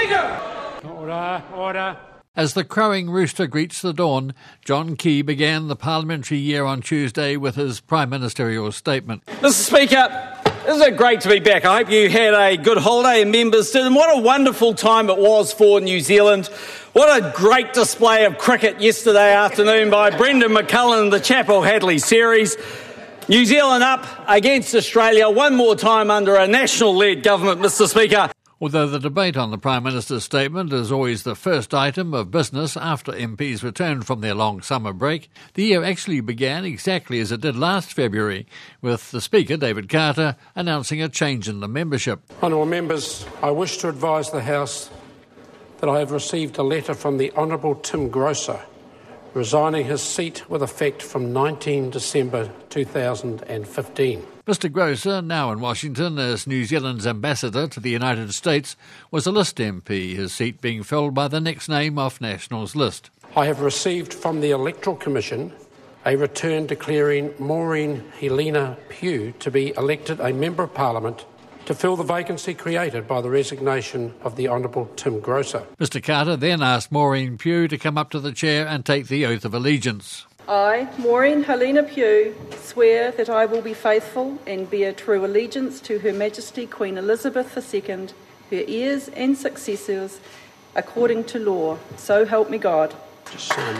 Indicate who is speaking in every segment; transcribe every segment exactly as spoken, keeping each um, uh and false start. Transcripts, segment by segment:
Speaker 1: Speaker!
Speaker 2: Order, order.
Speaker 3: As the crowing rooster greets the dawn, John Key began the parliamentary year on Tuesday with his prime ministerial statement.
Speaker 1: Mister Speaker, isn't it great to be back? I hope you had a good holiday and members did. And what a wonderful time it was for New Zealand. What a great display of cricket yesterday afternoon by Brendan McCullum in the Chapel Hadley series. New Zealand up against Australia one more time under a national-led government, Mister Speaker.
Speaker 3: Although the debate on the Prime Minister's statement is always the first item of business after M Ps return from their long summer break, the year actually began exactly as it did last February, with the Speaker, David Carter, announcing a change in the membership.
Speaker 2: Honourable members, I wish to advise the House that I have received a letter from the Honourable Tim Grosser, resigning his seat with effect from the nineteenth of December two thousand fifteen.
Speaker 3: Mister Grosser, now in Washington as New Zealand's ambassador to the United States, was a List M P, his seat being filled by the next name off National's list.
Speaker 2: I have received from the Electoral Commission a return declaring Maureen Helena Pugh to be elected a Member of Parliament to fill the vacancy created by the resignation of the Honourable Tim Grosser.
Speaker 3: Mister Carter then asked Maureen Pugh to come up to the chair and take the oath of allegiance.
Speaker 4: I, Maureen Helena Pugh, swear that I will be faithful and bear true allegiance to Her Majesty Queen Elizabeth the Second, her heirs and successors, according to law. So help me God.
Speaker 2: Just sign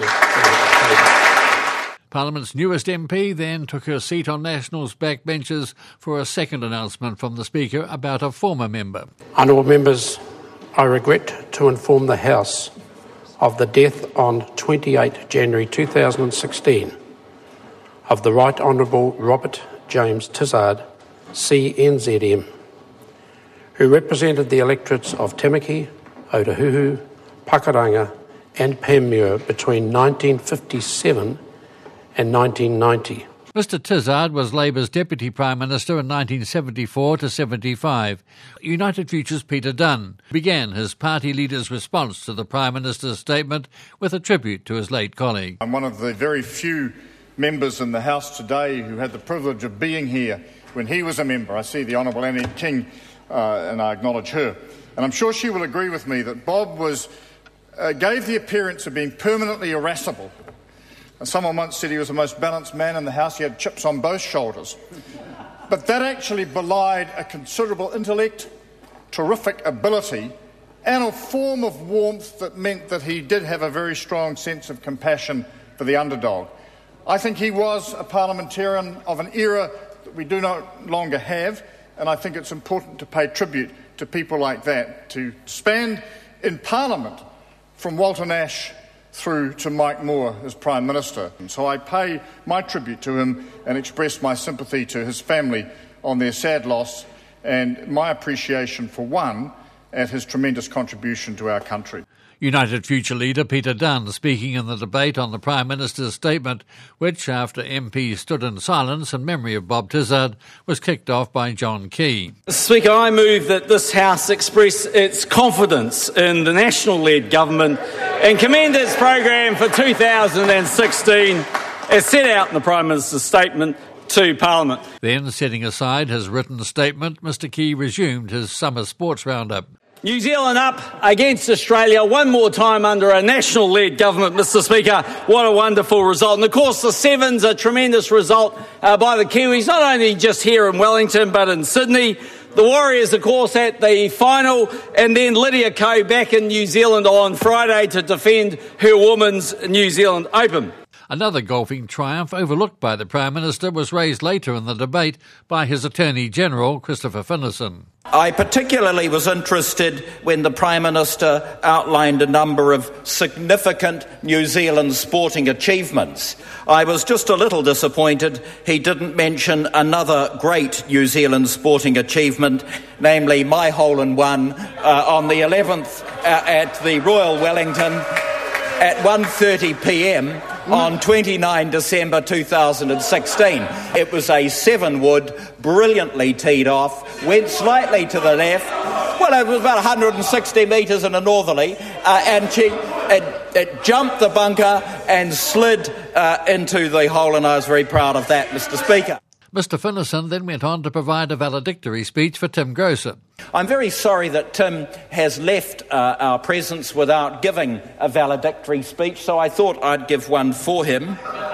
Speaker 2: that.
Speaker 3: Parliament's newest M P then took her seat on National's backbenches for a second announcement from the Speaker about a former member.
Speaker 2: Honourable members, I regret to inform the House of the death on the twenty-eighth of January two thousand sixteen of the Right Honourable Robert James Tizard, C N Z M, who represented the electorates of Tamaki, Otahuhu, Pakuranga and Panmure between nineteen fifty-seven and nineteen ninety.
Speaker 3: Mister Tizard was Labour's Deputy Prime Minister in nineteen seventy-four to seventy-five. United Future's Peter Dunn began his party leader's response to the Prime Minister's statement with a tribute to his late colleague.
Speaker 5: I'm one of the very few members in the House today who had the privilege of being here when he was a member. I see the Honourable Annie King uh, and I acknowledge her. And I'm sure she will agree with me that Bob was uh, gave the appearance of being permanently irascible. And someone once said he was the most balanced man in the House. He had chips on both shoulders. But that actually belied a considerable intellect, terrific ability, and a form of warmth that meant that he did have a very strong sense of compassion for the underdog. I think he was a parliamentarian of an era that we do no longer have, and I think it's important to pay tribute to people like that, to span in Parliament from Walter Nash through to Mike Moore as Prime Minister. And so I pay my tribute to him and express my sympathy to his family on their sad loss and my appreciation, for one, at his tremendous contribution to our country.
Speaker 3: United Future leader Peter Dunn speaking in the debate on the Prime Minister's statement, which, after M Ps stood in silence in memory of Bob Tizard, was kicked off by John Key.
Speaker 1: Speaker, I move that this House express its confidence in the national-led government and commend its program for two thousand sixteen as set out in the Prime Minister's statement to Parliament.
Speaker 3: Then, setting aside his written statement, Mister Key resumed his summer sports roundup.
Speaker 1: New Zealand up against Australia one more time under a national-led government, Mister Speaker. What a wonderful result. And of course the Sevens, a tremendous result uh, by the Kiwis, not only just here in Wellington but in Sydney. The Warriors, of course, at the final, and then Lydia Ko back in New Zealand on Friday to defend her Women's New Zealand Open.
Speaker 3: Another golfing triumph overlooked by the Prime Minister was raised later in the debate by his Attorney-General, Christopher Finnison.
Speaker 6: I particularly was interested when the Prime Minister outlined a number of significant New Zealand sporting achievements. I was just a little disappointed he didn't mention another great New Zealand sporting achievement, namely my hole-in-one uh, on the eleventh uh, at the Royal Wellington at one thirty p m on the twenty-ninth of December two thousand sixteen. It was a seven-wood, brilliantly teed off, went slightly to the left. Well, it was about one hundred sixty metres in a northerly, uh, and she it, it jumped the bunker and slid uh, into the hole, and I was very proud of that, Mister Speaker.
Speaker 3: Mister Finnison then went on to provide a valedictory speech for Tim Grosser.
Speaker 6: I'm very sorry that Tim has left uh, our presence without giving a valedictory speech, so I thought I'd give one for him.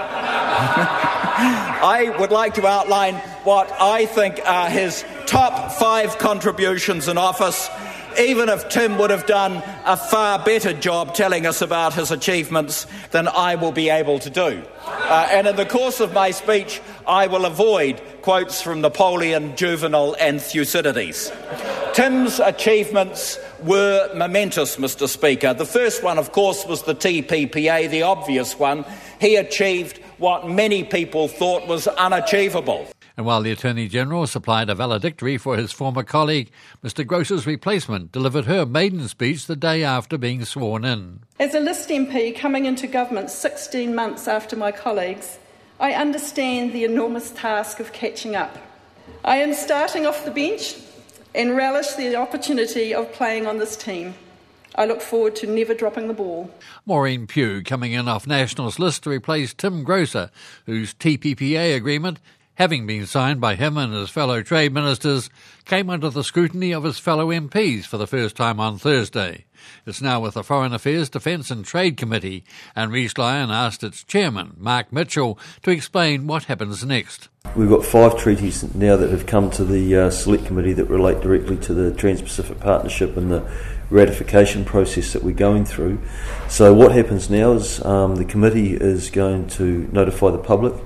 Speaker 6: I would like to outline what I think are his top five contributions in office, even if Tim would have done a far better job telling us about his achievements than I will be able to do. Uh, and in the course of my speech, I will avoid quotes from Napoleon, Juvenal and Thucydides. Tim's achievements were momentous, Mister Speaker. The first one, of course, was the T P P A, the obvious one. He achieved what many people thought was unachievable.
Speaker 3: And while the Attorney-General supplied a valedictory for his former colleague, Mister Grosser's replacement delivered her maiden speech the day after being sworn in.
Speaker 4: As a List M P coming into government sixteen months after my colleagues, I understand the enormous task of catching up. I am starting off the bench and relish the opportunity of playing on this team. I look forward to never dropping the ball.
Speaker 3: Maureen Pugh coming in off Nationals list to replace Tim Grosser, whose T P P A agreement, having been signed by him and his fellow trade ministers, came under the scrutiny of his fellow M Ps for the first time on Thursday. It's now with the Foreign Affairs, Defence and Trade Committee, and Rhys Lyon asked its chairman, Mark Mitchell, to explain what happens next.
Speaker 7: We've got five treaties now that have come to the uh, Select Committee that relate directly to the Trans-Pacific Partnership and the ratification process that we're going through. So what happens now is um, the committee is going to notify the public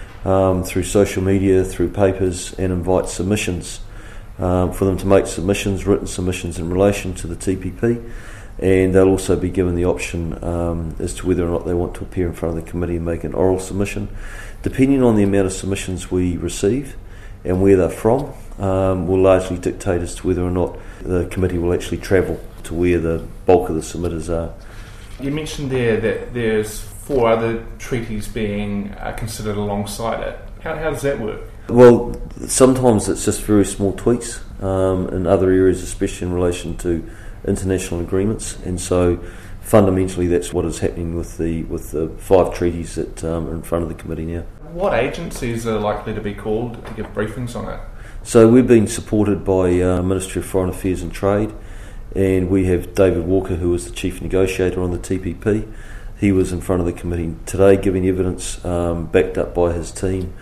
Speaker 7: um, through social media, through papers, and invite submissions um, for them to make submissions, written submissions in relation to the T P P, and they'll also be given the option um, as to whether or not they want to appear in front of the committee and make an oral submission. Depending on the amount of submissions we receive and where they're from, um, will largely dictate as to whether or not the committee will actually travel to where the bulk of the submitters are.
Speaker 8: You mentioned there that there's four other treaties being uh, considered alongside it. How, how does that work?
Speaker 7: Well, sometimes it's just very small tweaks um, in other areas, especially in relation to international agreements, and so fundamentally that's what is happening with the with the five treaties that um, are in front of the committee now.
Speaker 8: What agencies are likely to be called to give briefings on it?
Speaker 7: So we've been supported by uh, Ministry of Foreign Affairs and Trade, and we have David Walker, who is the chief negotiator on the T P P. He was in front of the committee today giving evidence um, backed up by his team,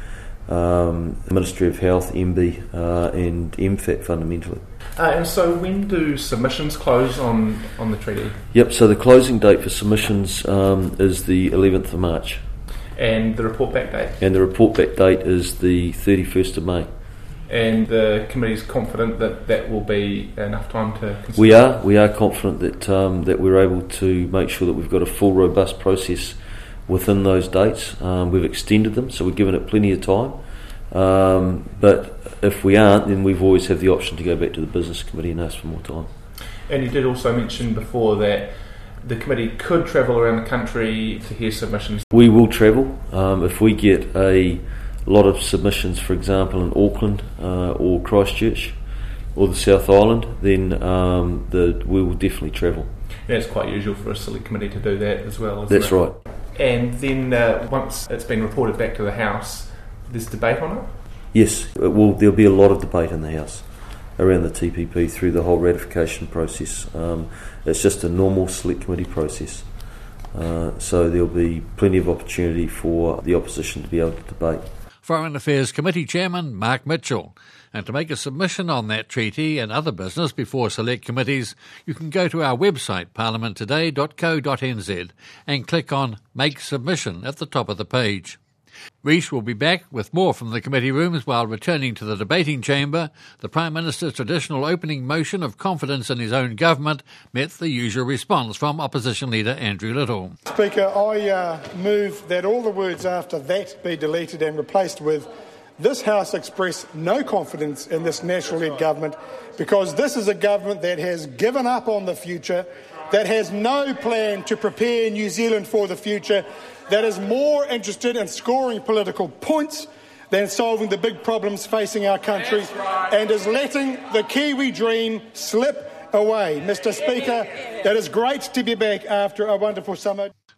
Speaker 7: um, the Ministry of Health, M B uh, and M F A T fundamentally.
Speaker 8: Uh, and so when do submissions close on, on the treaty?
Speaker 7: Yep, so the closing date for submissions um, is the eleventh of March.
Speaker 8: And the report back date?
Speaker 7: And the report back date is the thirty-first of May.
Speaker 8: And the committee is confident that that will be enough time to consider?
Speaker 7: We are. We are confident that um, that we're able to make sure that we've got a full, robust process within those dates. Um, we've extended them, so we've given it plenty of time. Um, but if we aren't, then we've always have the option to go back to the Business Committee and ask for more time.
Speaker 8: And you did also mention before that the committee could travel around the country to hear submissions.
Speaker 7: We will travel. Um, if we get a lot of submissions, for example, in Auckland uh, or Christchurch or the South Island, then um, the, we will definitely travel.
Speaker 8: Yeah, it's quite usual for a Select Committee to do that as well, isn't
Speaker 7: That's
Speaker 8: it?
Speaker 7: right.
Speaker 8: And then uh, once it's been reported back to the House, there's debate on it?
Speaker 7: Yes, it will, there'll be a lot of debate in the House around the T P P through the whole ratification process. Um, it's just a normal Select Committee process. Uh, so there'll be plenty of opportunity for the opposition to be able to debate.
Speaker 3: Foreign Affairs Committee Chairman Mark Mitchell. And to make a submission on that treaty and other business before select committees, you can go to our website, parliament today dot co dot n z, and click on Make Submission at the top of the page. Rhys will be back with more from the committee rooms while returning to the debating chamber. The Prime Minister's traditional opening motion of confidence in his own government met the usual response from Opposition Leader Andrew Little.
Speaker 9: Speaker, I uh, move that all the words after that be deleted and replaced with "This House express no confidence in this National-led government because this is a government that has given up on the future, that has no plan to prepare New Zealand for the future, that is more interested in scoring political points than solving the big problems facing our country, and is letting the Kiwi dream slip away." Mister Speaker, it is great to be back after a wonderful summer.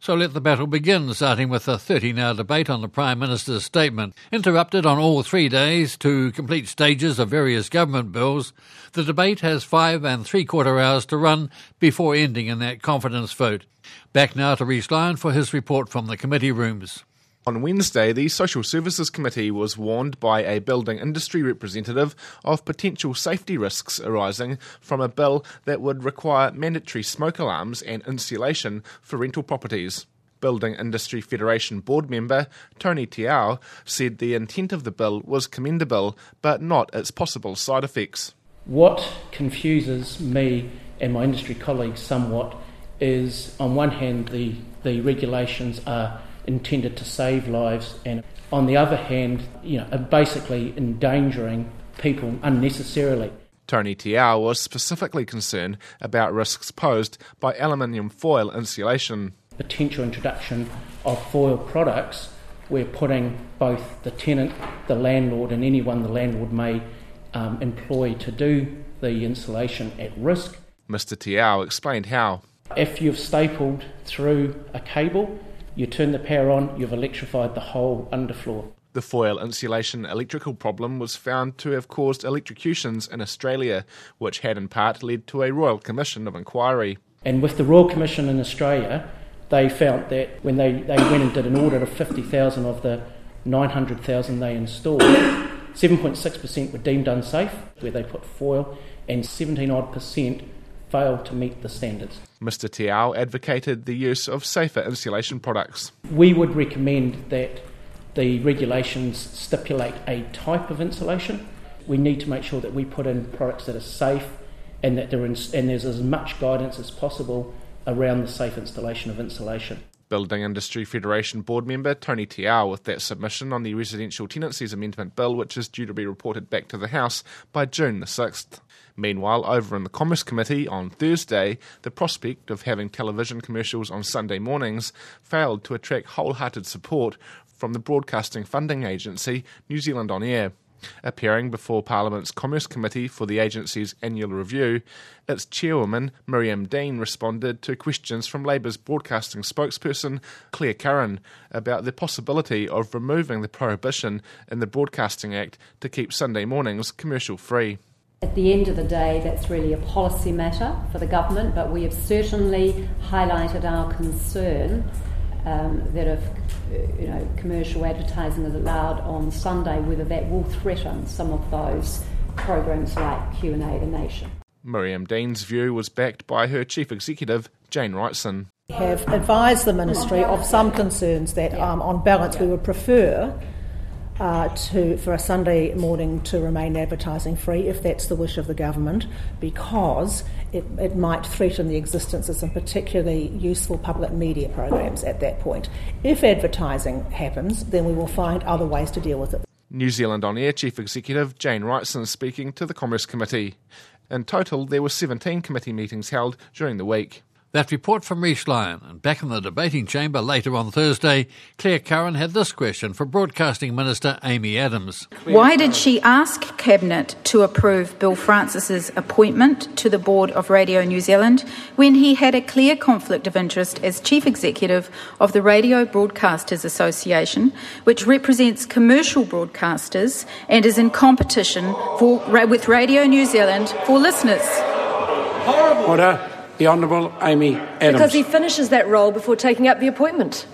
Speaker 3: So let the battle begin, starting with a thirteen-hour debate on the Prime Minister's statement. Interrupted on all three days to complete stages of various government bills, the debate has five and three-quarter hours to run before ending in that confidence vote. Back now to Rhys Lyon for his report from the committee rooms.
Speaker 8: On Wednesday, the Social Services Committee was warned by a building industry representative of potential safety risks arising from a bill that would require mandatory smoke alarms and insulation for rental properties. Building Industry Federation board member Tony Tiao said the intent of the bill was commendable, but not its possible side effects.
Speaker 2: What confuses me and my industry colleagues somewhat is, on one hand, the, the regulations are intended to save lives, and on the other hand, you know, are basically endangering people unnecessarily.
Speaker 8: Tony Tiao was specifically concerned about risks posed by aluminium foil insulation.
Speaker 2: Potential introduction of foil products, we're putting both the tenant, the landlord, and anyone the landlord may um, employ to do the insulation at risk.
Speaker 8: Mister Tiao explained how.
Speaker 2: If you've stapled through a cable, you turn the power on, you've electrified the whole underfloor.
Speaker 8: The foil insulation electrical problem was found to have caused electrocutions in Australia, which had in part led to a Royal Commission of Inquiry.
Speaker 2: And with the Royal Commission in Australia, they found that when they, they went and did an audit of fifty thousand of the nine hundred thousand they installed, seven point six percent were deemed unsafe, where they put foil, and seventeen odd percent failed to meet the standards.
Speaker 8: Mister Tiao advocated the use of safer insulation products.
Speaker 2: We would recommend that the regulations stipulate a type of insulation. We need to make sure that we put in products that are safe and that there is, and there's as much guidance as possible around the safe installation of insulation.
Speaker 8: Building Industry Federation board member Tony Tiao with that submission on the Residential Tenancies Amendment Bill, which is due to be reported back to the House by June the sixth. Meanwhile, over in the Commerce Committee on Thursday, the prospect of having television commercials on Sunday mornings failed to attract wholehearted support from the broadcasting funding agency New Zealand On Air. Appearing before Parliament's Commerce Committee for the agency's annual review, its chairwoman, Miriam Dean, responded to questions from Labour's broadcasting spokesperson, Claire Curran, about the possibility of removing the prohibition in the Broadcasting Act to keep Sunday mornings commercial-free.
Speaker 10: At the end of the day, that's really a policy matter for the government, but we have certainly highlighted our concern um, that if you know, commercial advertising is allowed on Sunday, whether that will threaten some of those programs like Q and A The Nation.
Speaker 8: Miriam Dean's view was backed by her chief executive, Jane Wrightson.
Speaker 11: We have advised the Ministry of some concerns that, um, on balance, we would prefer Uh, to for a Sunday morning to remain advertising free, if that's the wish of the government, because it, it might threaten the existence of some particularly useful public media programs at that point. If advertising happens, then we will find other ways to deal with it.
Speaker 8: New Zealand On Air Chief Executive Jane Wrightson speaking to the Commerce Committee. In total, there were seventeen committee meetings held during the week.
Speaker 3: That report from Rhys Lyon. And back in the debating chamber later on Thursday, Claire Curran had this question for Broadcasting Minister Amy Adams.
Speaker 12: Why did she ask Cabinet to approve Bill Francis's appointment to the board of Radio New Zealand when he had a clear conflict of interest as Chief Executive of the Radio Broadcasters Association, which represents commercial broadcasters and is in competition for, with Radio New Zealand for listeners?
Speaker 2: Horrible. Order. The Honourable Amy Adams.
Speaker 13: Because he finishes that role before taking up the appointment.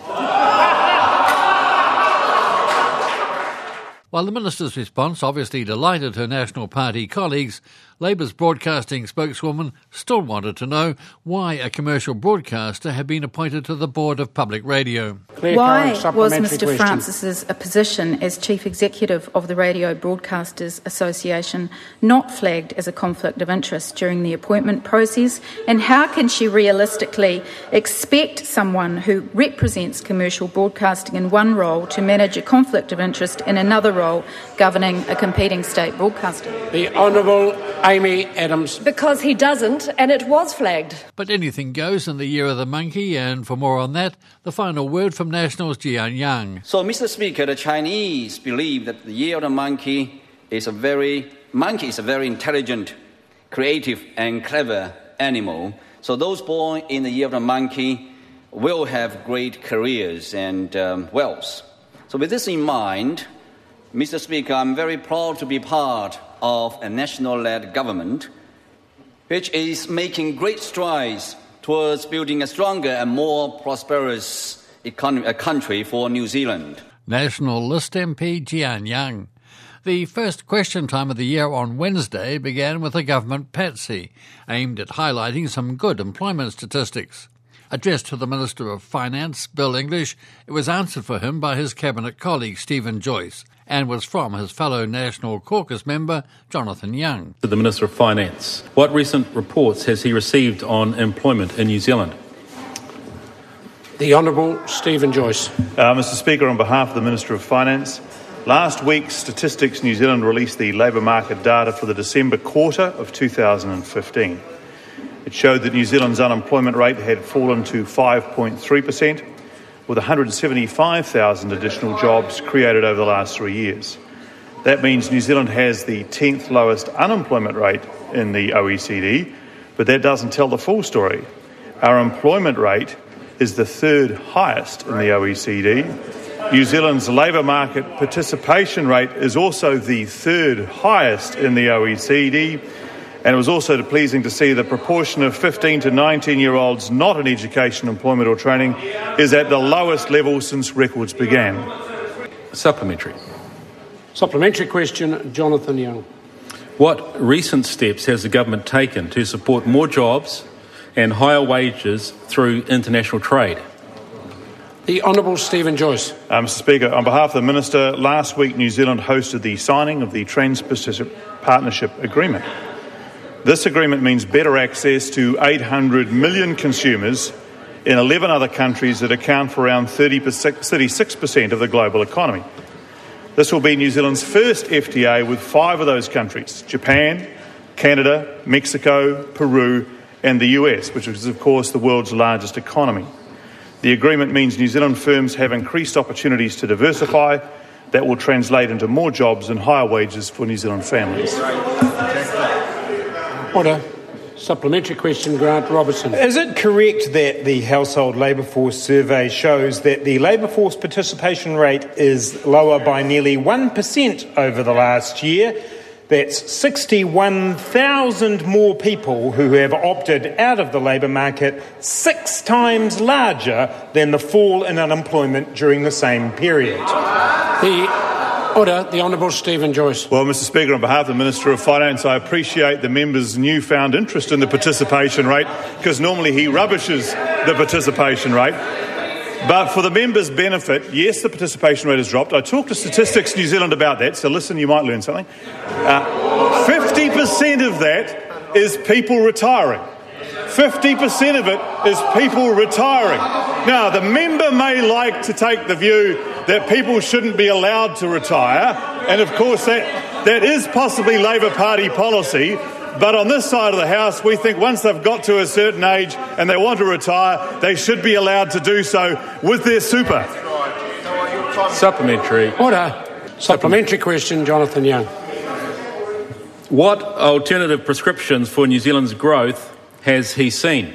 Speaker 3: While the Minister's response obviously delighted her National Party colleagues, Labour's broadcasting spokeswoman still wanted to know why a commercial broadcaster had been appointed to the Board of Public Radio.
Speaker 12: Claire, why was Mister Francis's position as Chief Executive of the Radio Broadcasters Association not flagged as a conflict of interest during the appointment process? And how can she realistically expect someone who represents commercial broadcasting in one role to manage a conflict of interest in another role governing a competing state broadcaster?
Speaker 2: The Honourable Amy Adams.
Speaker 13: Because he doesn't, and it was flagged.
Speaker 3: But anything goes in the year of the monkey, and for more on that, the final word from Nationals Jian Yang.
Speaker 14: So, Mister Speaker, the Chinese believe that the year of the monkey is a very, monkey is a very intelligent, creative, and clever animal. So those born in the year of the monkey will have great careers and um, wealth. So with this in mind, Mister Speaker, I'm very proud to be part of a national-led government which is making great strides towards building a stronger and more prosperous economy, a country for New Zealand.
Speaker 3: National List M P Jian Yang. The first question time of the year on Wednesday began with a government patsy aimed at highlighting some good employment statistics. Addressed to the Minister of Finance, Bill English, it was answered for him by his Cabinet colleague, Stephen Joyce, and was from his fellow National Caucus member, Jonathan Young.
Speaker 15: To the Minister of Finance, what recent reports has he received on employment in New Zealand?
Speaker 2: The Honourable Stephen Joyce.
Speaker 16: Uh, Mister Speaker, on behalf of the Minister of Finance, last week Statistics New Zealand released the labour market data for the December quarter of two thousand fifteen. It showed that New Zealand's unemployment rate had fallen to five point three percent, with one hundred seventy-five thousand additional jobs created over the last three years. That means New Zealand has the tenth lowest unemployment rate in the O E C D, but that doesn't tell the full story. Our employment rate is the third highest in the O E C D. New Zealand's labour market participation rate is also the third highest in the O E C D. And it was also pleasing to see the proportion of fifteen to nineteen-year-olds not in education, employment or training is at the lowest level since records began.
Speaker 15: Supplementary.
Speaker 2: Supplementary question, Jonathan Young.
Speaker 15: What recent steps has the government taken to support more jobs and higher wages through international trade?
Speaker 2: The Honourable Stephen Joyce.
Speaker 16: Uh, Mister Speaker, on behalf of the Minister, last week New Zealand hosted the signing of the Trans-Pacific Partnership Agreement. This agreement means better access to eight hundred million consumers in eleven other countries that account for around thirty-six percent of the global economy. This will be New Zealand's first F T A with five of those countries: Japan, Canada, Mexico, Peru, and the U S, which is, of course, the world's largest economy. The agreement means New Zealand firms have increased opportunities to diversify. That will translate into more jobs and higher wages for New Zealand families.
Speaker 2: Order. Supplementary question, Grant Robertson.
Speaker 17: Is it correct that the Household Labour Force survey shows that the labour force participation rate is lower by nearly one percent over the last year? That's sixty-one thousand more people who have opted out of the labour market, six times larger than the fall in unemployment during the same period.
Speaker 2: The Order. The Honourable Stephen Joyce.
Speaker 16: Well, Mister Speaker, on behalf of the Minister of Finance, I appreciate the member's newfound interest in the participation rate, because normally he rubbishes the participation rate. But for the member's benefit, yes, the participation rate has dropped. I talked to Statistics New Zealand about that, so listen, you might learn something. Uh, fifty percent of that is people retiring. fifty percent of it is people retiring. Now, the member may like to take the view that people shouldn't be allowed to retire, and of course that, that is possibly Labour Party policy, but on this side of the House we think once they've got to a certain age and they want to retire, they should be allowed to do so with their super.
Speaker 15: Supplementary.
Speaker 2: Order. Supplementary question, Jonathan Young.
Speaker 15: What alternative prescriptions for New Zealand's growth has he seen?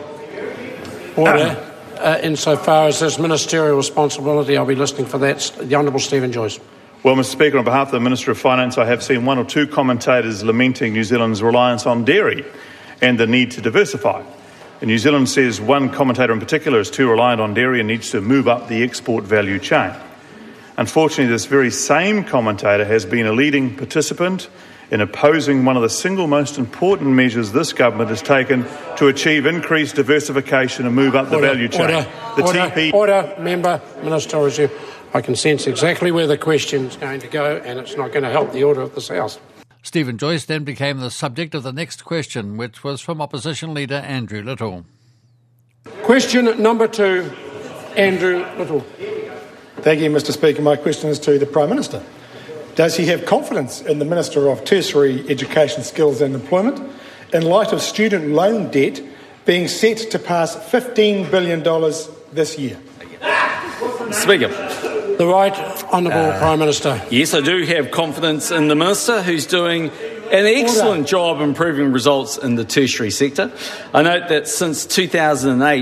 Speaker 2: Order. Uh, insofar as there's ministerial responsibility, I'll be listening for that. The Honourable Stephen Joyce.
Speaker 16: Well, Mister Speaker, on behalf of the Minister of Finance, I have seen one or two commentators lamenting New Zealand's reliance on dairy and the need to diversify. And New Zealand says one commentator in particular is too reliant on dairy and needs to move up the export value chain. Unfortunately, this very same commentator has been a leading participant in opposing one of the single most important measures this government has taken to achieve increased diversification and move up the
Speaker 2: order,
Speaker 16: value chain.
Speaker 2: Order,
Speaker 16: the
Speaker 2: order,
Speaker 16: T P...
Speaker 2: order, member, Minister, as you, I can sense exactly where the question's going to go, and it's not going to help the order of this House.
Speaker 3: Stephen Joyce then became the subject of the next question, which was from Opposition Leader Andrew Little.
Speaker 2: Question number two, Andrew Little.
Speaker 9: Thank you, Mister Speaker. My question is to the Prime Minister. Does he have confidence in the Minister of Tertiary Education, Skills and Employment in light of student loan debt being set to pass fifteen billion dollars this year?
Speaker 1: Speaker.
Speaker 2: The Right Honourable uh, Prime Minister.
Speaker 1: Yes, I do have confidence in the Minister, who's doing an excellent Order. job improving results in the tertiary sector. I note that since two thousand eight,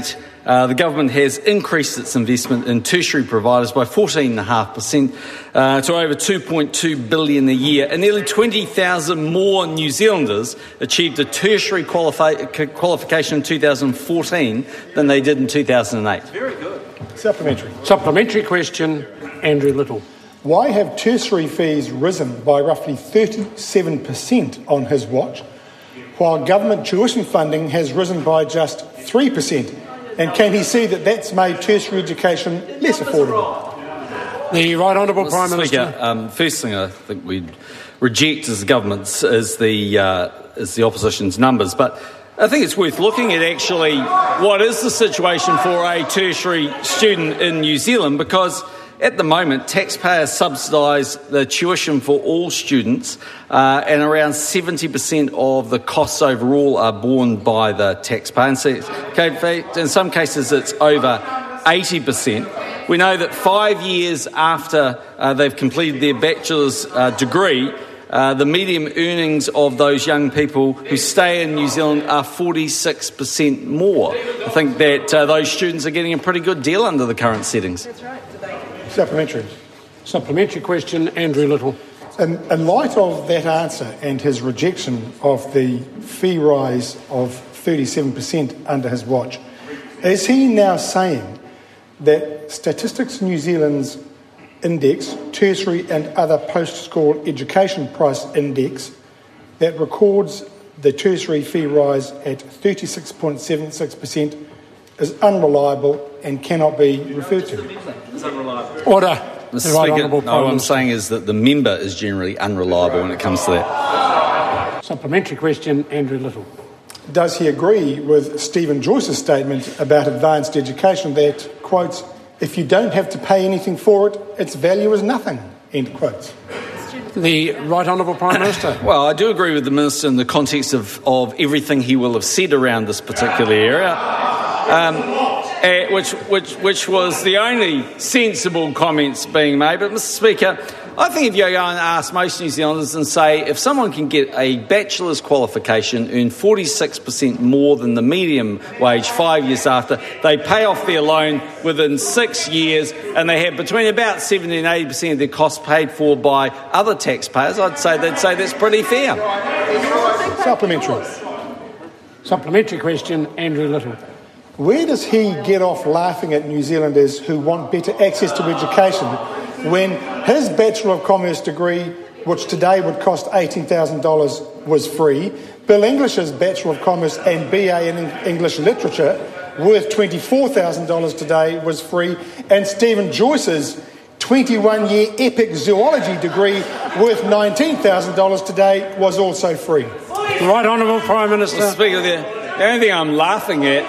Speaker 1: Uh, the government has increased its investment in tertiary providers by fourteen point five percent uh, to over two point two billion dollars a year, and nearly twenty thousand more New Zealanders achieved a tertiary qualifi- qualification in two thousand fourteen than they did in two thousand eight.
Speaker 9: Very good. Supplementary.
Speaker 2: Supplementary question, Andrew Little.
Speaker 9: Why have tertiary fees risen by roughly thirty-seven percent on his watch, while government tuition funding has risen by just three percent? And can he see that that's made tertiary education less affordable?
Speaker 2: The Right Honourable Prime
Speaker 1: Mister
Speaker 2: Minister.
Speaker 1: Speaker, um, first thing I think we'd reject as the government's is the uh, is the opposition's numbers, but I think it's worth looking at actually what is the situation for a tertiary student in New Zealand, because at the moment taxpayers subsidise the tuition for all students, uh, and around seventy percent of the costs overall are borne by the taxpayer. And so, in some cases it's over eighty percent. We know that five years after uh, they've completed their bachelor's uh, degree, uh, the median earnings of those young people who stay in New Zealand are forty-six percent more. I think that uh, those students are getting a pretty good deal under the current settings.
Speaker 9: That's right. Supplementary.
Speaker 2: Supplementary question, Andrew Little.
Speaker 9: In, in light of that answer and his rejection of the fee rise of thirty-seven percent under his watch, is he now saying that Statistics New Zealand's index, tertiary and other post-school education price index, that records the tertiary fee rise at thirty-six point seven six percent is unreliable and cannot be referred to?
Speaker 1: It's unreliable.
Speaker 2: Order.
Speaker 1: Mister Speaker, no, what I'm saying is that the member is generally unreliable when it comes to that.
Speaker 2: Supplementary question, Andrew Little.
Speaker 9: Does he agree with Stephen Joyce's statement about advanced education that, quotes, if you don't have to pay anything for it, its value is nothing, end quotes?
Speaker 2: The Right Honourable Prime Minister.
Speaker 1: Well, I do agree with the Minister in the context of, of everything he will have said around this particular area, um, uh, which, which, which was the only sensible comments being made. But, Mister Speaker, I think if you go and ask most New Zealanders and say if someone can get a bachelor's qualification, earn forty-six percent more than the medium wage five years after, they pay off their loan within six years and they have between about seventy and eighty percent of their costs paid for by other taxpayers, I'd say they'd say that's pretty fair.
Speaker 9: Supplementary.
Speaker 2: Supplementary question, Andrew Little.
Speaker 9: Where does he get off laughing at New Zealanders who want better access to education when his Bachelor of Commerce degree, which today would cost eighteen thousand dollars, was free? Bill English's Bachelor of Commerce and B A in English Literature, worth twenty-four thousand dollars today, was free, and Stephen Joyce's twenty-one-year epic zoology degree, worth nineteen thousand dollars today, was also free.
Speaker 2: Right Honourable Prime Minister.
Speaker 1: Mister Speaker, the, the only thing I'm laughing at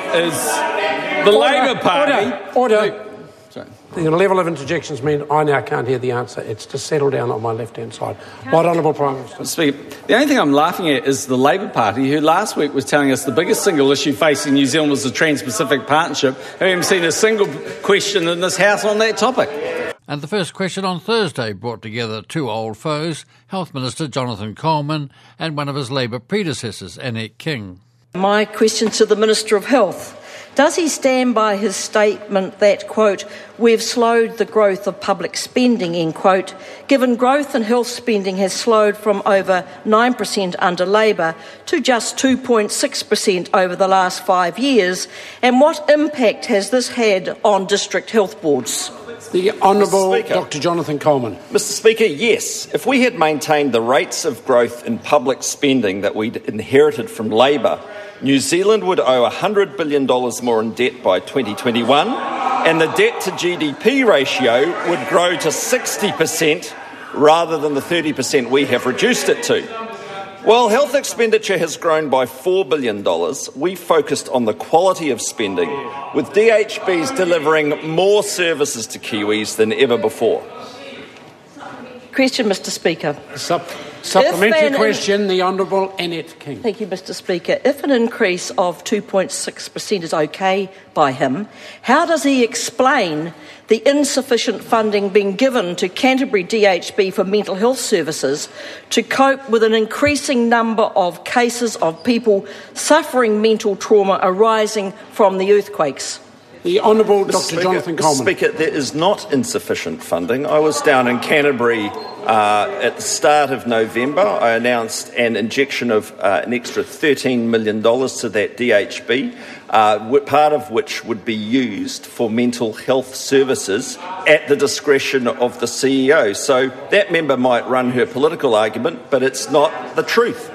Speaker 1: is the
Speaker 2: Order,
Speaker 1: Labor Party.
Speaker 2: Order. Order. Sorry. The level of interjections mean I now can't hear the answer. It's to settle down on my left-hand side. Right Honourable Prime Minister.
Speaker 1: Speaker, the only thing I'm laughing at is the Labor Party, who last week was telling us the biggest single issue facing New Zealand was the Trans-Pacific Partnership. I haven't seen a single question in this House on that topic.
Speaker 3: And the first question on Thursday brought together two old foes, Health Minister Jonathan Coleman and one of his Labor predecessors, Annette King.
Speaker 18: My question to the Minister of Health. Does he stand by his statement that, quote, we've slowed the growth of public spending, end quote, given growth in health spending has slowed from over nine percent under Labor to just two point six percent over the last five years? And what impact has this had on district health boards?
Speaker 2: The Honourable Doctor Jonathan Coleman.
Speaker 6: Mister Speaker, yes. If we had maintained the rates of growth in public spending that we'd inherited from Labor, New Zealand would owe one hundred billion dollars more in debt by twenty twenty-one, and the debt to G D P ratio would grow to sixty percent rather than the thirty percent we have reduced it to. While health expenditure has grown by four billion dollars, we focused on the quality of spending, with D H Bs delivering more services to Kiwis than ever before.
Speaker 18: Question, Mister Speaker.
Speaker 2: Sup- supplementary an, question, the Honourable Annette King.
Speaker 18: Thank you, Mister Speaker. If an increase of two point six percent is okay by him, how does he explain the insufficient funding being given to Canterbury D H B for mental health services to cope with an increasing number of cases of people suffering mental trauma arising from the earthquakes?
Speaker 2: The Honourable
Speaker 19: Mister
Speaker 2: Doctor
Speaker 19: Speaker,
Speaker 2: Jonathan
Speaker 19: Mister
Speaker 2: Coleman.
Speaker 19: Speaker, there is not insufficient funding. I was down in Canterbury uh, at the start of November. I announced an injection of uh, an extra thirteen million dollars to that D H B, uh, part of which would be used for mental health services at the discretion of the C E O. So that member might run her political argument, but it's not the truth.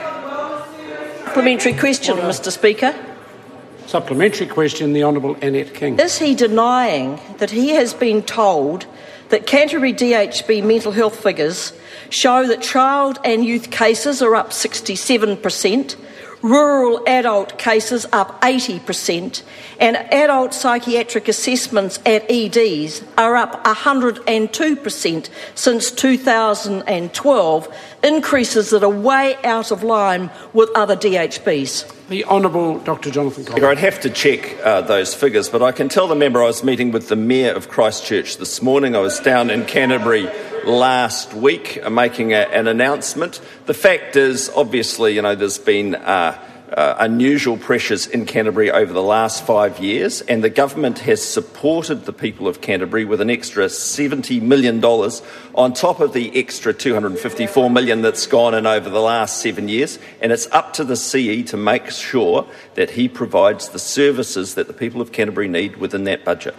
Speaker 18: Supplementary question, Order. Mister Speaker.
Speaker 2: Supplementary question, the Honourable Annette King.
Speaker 18: Is he denying that he has been told that Canterbury D H B mental health figures show that child and youth cases are up sixty-seven percent, rural adult cases up eighty percent, and adult psychiatric assessments at E Ds are up one hundred two percent since two thousand twelve, increases that are way out of line with other D H Bs?
Speaker 2: The Honourable Doctor Jonathan Coleman.
Speaker 19: I'd have to check uh, those figures, but I can tell the member I was meeting with the Mayor of Christchurch this morning. I was down in Canterbury last week uh, making a, an announcement. The fact is, obviously, you know, there's been uh, uh, unusual pressures in Canterbury over the last five years, and the government has supported the people of Canterbury with an extra seventy million dollars on top of the extra two hundred fifty-four million dollars that's gone in over the last seven years, and it's up to the C E to make sure that he provides the services that the people of Canterbury need within that budget.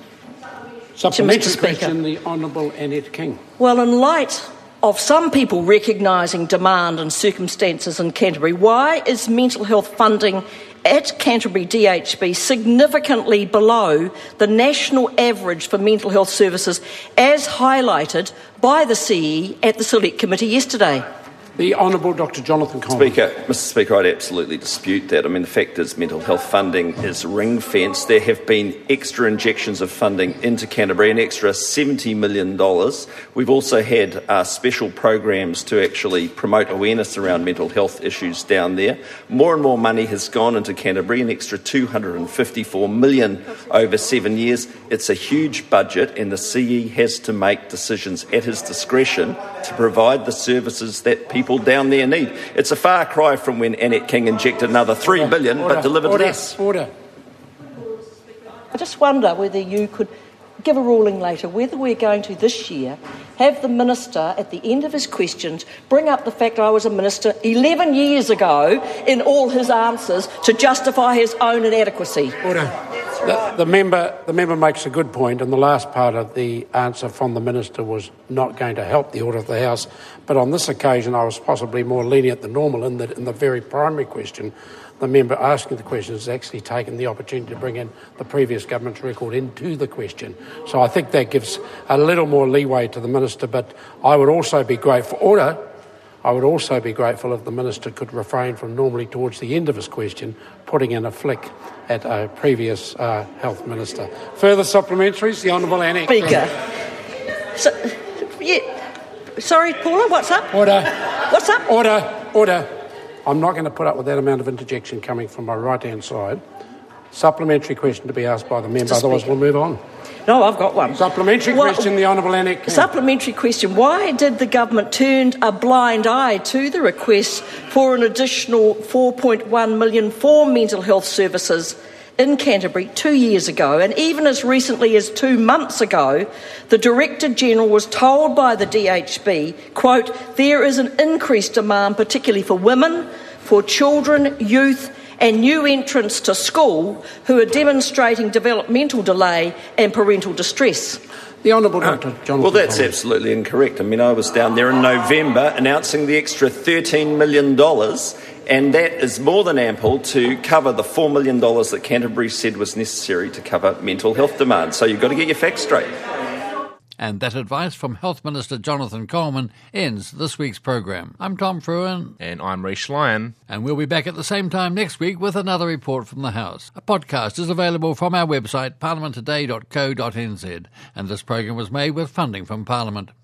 Speaker 2: Supplementary question, the Honourable Annette King.
Speaker 18: Well, in light of some people recognising demand and circumstances in Canterbury, why is mental health funding at Canterbury D H B significantly below the national average for mental health services, as highlighted by the C E at the Select Committee yesterday?
Speaker 2: The Honourable Doctor Jonathan Coleman.
Speaker 19: Speaker, Mister Speaker, I'd absolutely dispute that. I mean, the fact is mental health funding is ring-fenced. There have been extra injections of funding into Canterbury, an extra seventy million dollars. We've also had uh, special programs to actually promote awareness around mental health issues down there. More and more money has gone into Canterbury, an extra two hundred fifty-four million dollars over seven years. It's a huge budget, and the C E has to make decisions at his discretion to provide the services that people down there need. It's a far cry from when Annette King injected another three billion dollars but delivered
Speaker 2: order,
Speaker 19: less.
Speaker 2: Order.
Speaker 18: I just wonder whether you could give a ruling later whether we're going to this year have the Minister at the end of his questions bring up the fact I was a Minister eleven years ago in all his answers to justify his own inadequacy.
Speaker 2: Order. The, the, member, the member makes a good point, and the last part of the answer from the Minister was not going to help the order of the House. But on this occasion, I was possibly more lenient than normal in that in the very primary question, the member asking the question has actually taken the opportunity to bring in the previous government's record into the question. So I think that gives a little more leeway to the Minister, but I would also be grateful. Order. I would also be grateful if the Minister could refrain from normally towards the end of his question putting in a flick at a previous uh, Health Minister. Further supplementaries, the Honourable Annette.
Speaker 18: Speaker. So, yeah. Sorry, Paula, what's up?
Speaker 2: Order.
Speaker 18: What's up?
Speaker 2: Order. Order. I'm not going to put up with that amount of interjection coming from my right-hand side. Supplementary question to be asked by the member, otherwise we'll move on.
Speaker 18: No, I've got one.
Speaker 2: Supplementary well, question, the Honourable Annette King.
Speaker 18: Supplementary question. Why did the government turn a blind eye to the request for an additional four point one million dollars for mental health services in Canterbury two years ago? And even as recently as two months ago, the Director-General was told by the D H B, quote, there is an increased demand, particularly for women, for children, youth, and new entrants to school who are demonstrating developmental delay and parental distress.
Speaker 2: The Honourable Doctor Jonathan.
Speaker 19: Well, that's absolutely incorrect. I mean, I was down there in November announcing the extra thirteen million dollars, and that is more than ample to cover the four million dollars that Canterbury said was necessary to cover mental health demand. So you've got to get your facts straight.
Speaker 3: And that advice from Health Minister Jonathan Coleman ends this week's programme. I'm Tom Fruin.
Speaker 8: And I'm Rhys Lyon.
Speaker 3: And we'll be back at the same time next week with another report from the House. A podcast is available from our website, parliament today dot co dot n z, and this programme was made with funding from Parliament.